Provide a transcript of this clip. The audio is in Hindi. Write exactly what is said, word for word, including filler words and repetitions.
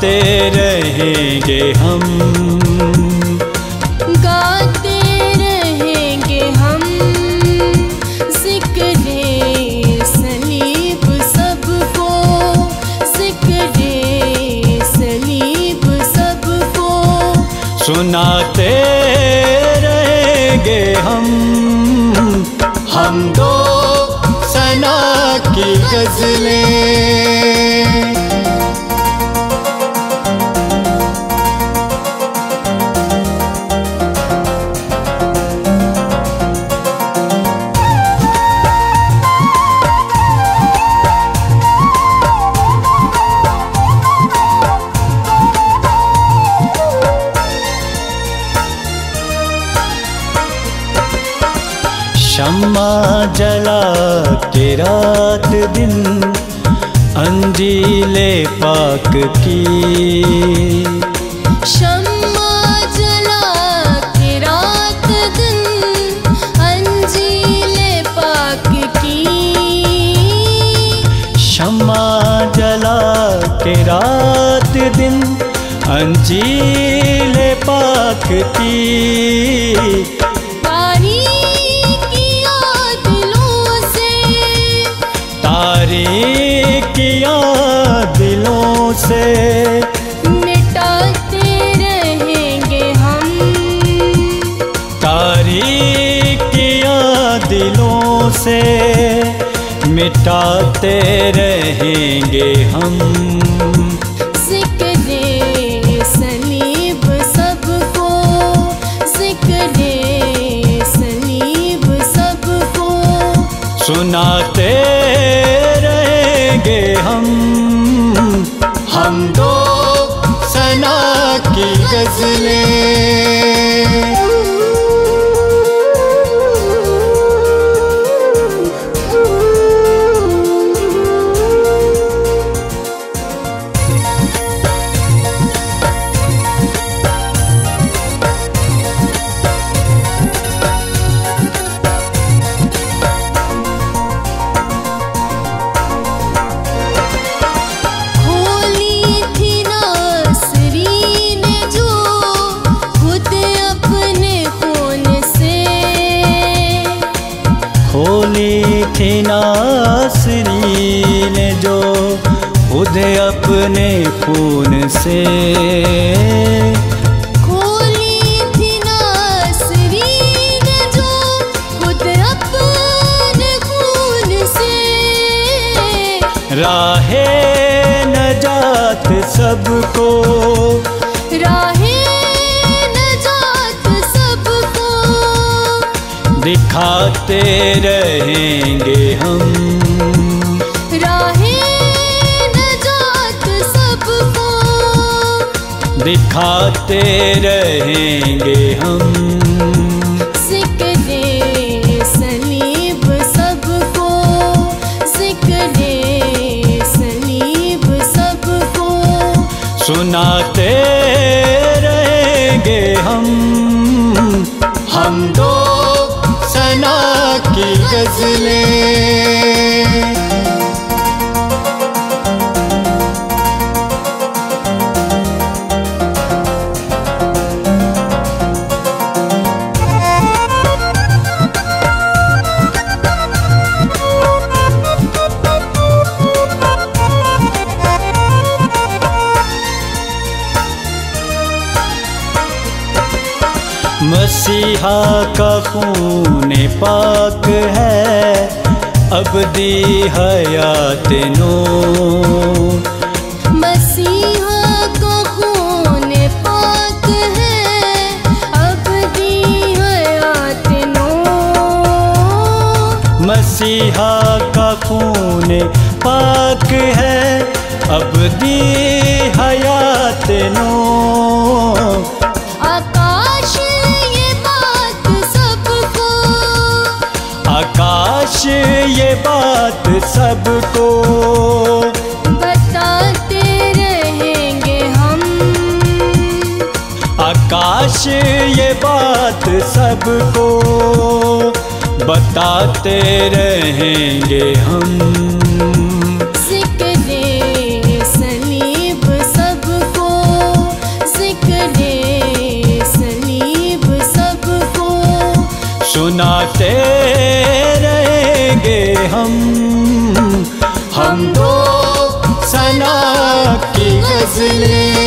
गाते रहेंगे हम, गाते रहेंगे हम, ज़िक्रे सलीब सबको, ज़िक्रे सलीब सबको, सुनाते रहेंगे हम, हम दो सना की गज़लें। शम्मा जला के रात दिन अंजीले पाक की, शम्मा जला के रात दिन अंजीले पाक की, शम्मा जला के रात दिन अंजीले पाक की, तारीकियाँ दिलों से मिटाते रहेंगे हम, तारीकियाँ दिलों से मिटाते रहेंगे हम, ज़िक्रे सलीब सबको, ज़िक्रे सलीब सबको, सुनाते रहेंगे हम, हम दो सना की गज़लें। खोली थी नासरीन जो खुद अपने खून से, खोली थी नासरीन जो खुद अपने खून से, राहे नजात सबको, राहे नजात सबको, दिखाते रहेंगे हम, राहे नजात सबको, दिखाते रहेंगे हम, ज़िक्रे सलीब सबको, ज़िक्रे सलीब सबको, सुनाते रहेंगे हम, हम दो सना की गज़लें। मसीहा का खून पाक है अबदी हयात नो, मसीहा का खून पाक है अबदी हयात नो, मसीहा का खून पाक है अबदी हयात नो, आकाश ये बात सबको बताते रहेंगे हम, आकाश ये बात सबको बताते रहेंगे हम, ज़िक्रे सलीब सबको, हम हम दो सना की गजलें